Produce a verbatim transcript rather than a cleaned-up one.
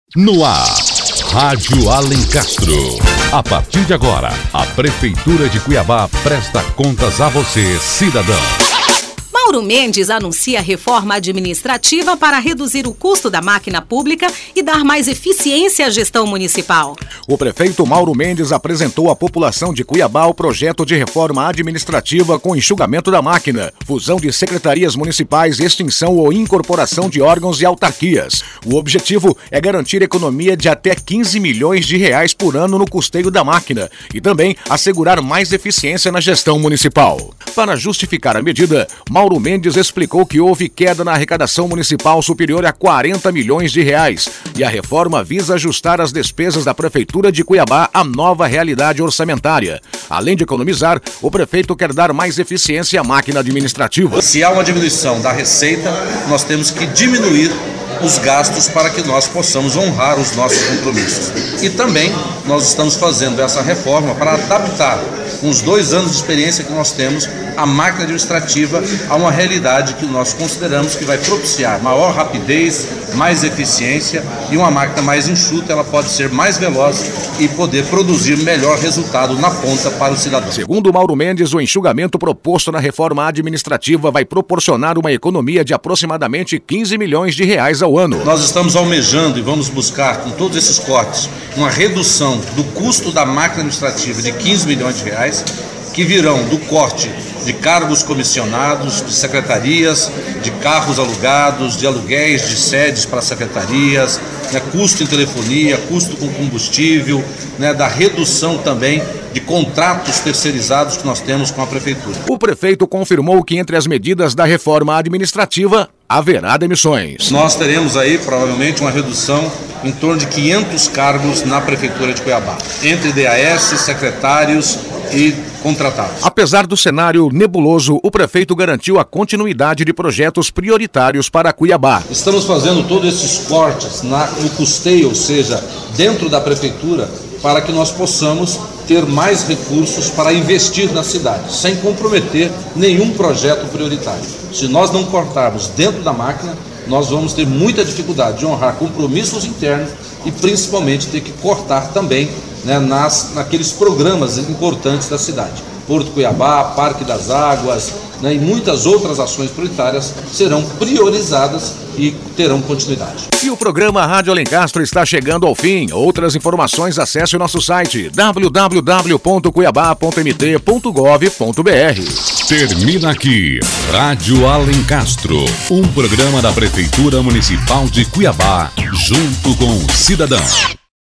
No ar, Rádio Alencastro. A partir de agora, a Prefeitura de Cuiabá presta contas a você, cidadão. Mauro Mendes anuncia reforma administrativa para reduzir o custo da máquina pública e dar mais eficiência à gestão municipal. O prefeito Mauro Mendes apresentou à população de Cuiabá o projeto de reforma administrativa com enxugamento da máquina, fusão de secretarias municipais, extinção ou incorporação de órgãos e autarquias. O objetivo é garantir economia de até quinze milhões de reais por ano no custeio da máquina e também assegurar mais eficiência na gestão municipal. Para justificar a medida, Mauro Mendes explicou que houve queda na arrecadação municipal superior a quarenta milhões de reais e a reforma visa ajustar as despesas da Prefeitura de Cuiabá à nova realidade orçamentária. Além de economizar, o prefeito quer dar mais eficiência à máquina administrativa. Se há uma diminuição da receita, nós temos que diminuir os gastos para que nós possamos honrar os nossos compromissos. E também nós estamos fazendo essa reforma para adaptar, com os dois anos de experiência que nós temos, a máquina administrativa a uma realidade que nós consideramos que vai propiciar maior rapidez, mais eficiência e uma máquina mais enxuta, ela pode ser mais veloz e poder produzir melhor resultado na ponta para o cidadão. Segundo Mauro Mendes, o enxugamento proposto na reforma administrativa vai proporcionar uma economia de aproximadamente quinze milhões de reais ao ano. Nós estamos almejando e vamos buscar, com todos esses cortes, uma redução do custo da máquina administrativa de quinze milhões de reais, que virão do corte de cargos comissionados, de secretarias, de carros alugados, de aluguéis de sedes para secretarias, né, custo em telefonia, custo com combustível, né, da redução também de contratos terceirizados que nós temos com a Prefeitura. O prefeito confirmou que entre as medidas da reforma administrativa haverá demissões. Nós teremos aí provavelmente uma redução em torno de quinhentos cargos na Prefeitura de Cuiabá, entre D A S, secretários e contratados. Apesar do cenário nebuloso, o prefeito garantiu a continuidade de projetos prioritários para Cuiabá. Estamos fazendo todos esses cortes na, no custeio, ou seja, dentro da Prefeitura, para que nós possamos ter mais recursos para investir na cidade, sem comprometer nenhum projeto prioritário. Se nós não cortarmos dentro da máquina, nós vamos ter muita dificuldade de honrar compromissos internos e principalmente ter que cortar também, né, nas, naqueles programas importantes da cidade. Porto Cuiabá, Parque das Águas, né, e muitas outras ações prioritárias serão priorizadas e terão continuidade. E o programa Rádio Alencastro está chegando ao fim. Outras informações, acesse o nosso site w w w ponto cuiabá ponto m t ponto gov ponto b r. Termina aqui, Rádio Alencastro, um programa da Prefeitura Municipal de Cuiabá, junto com o cidadão.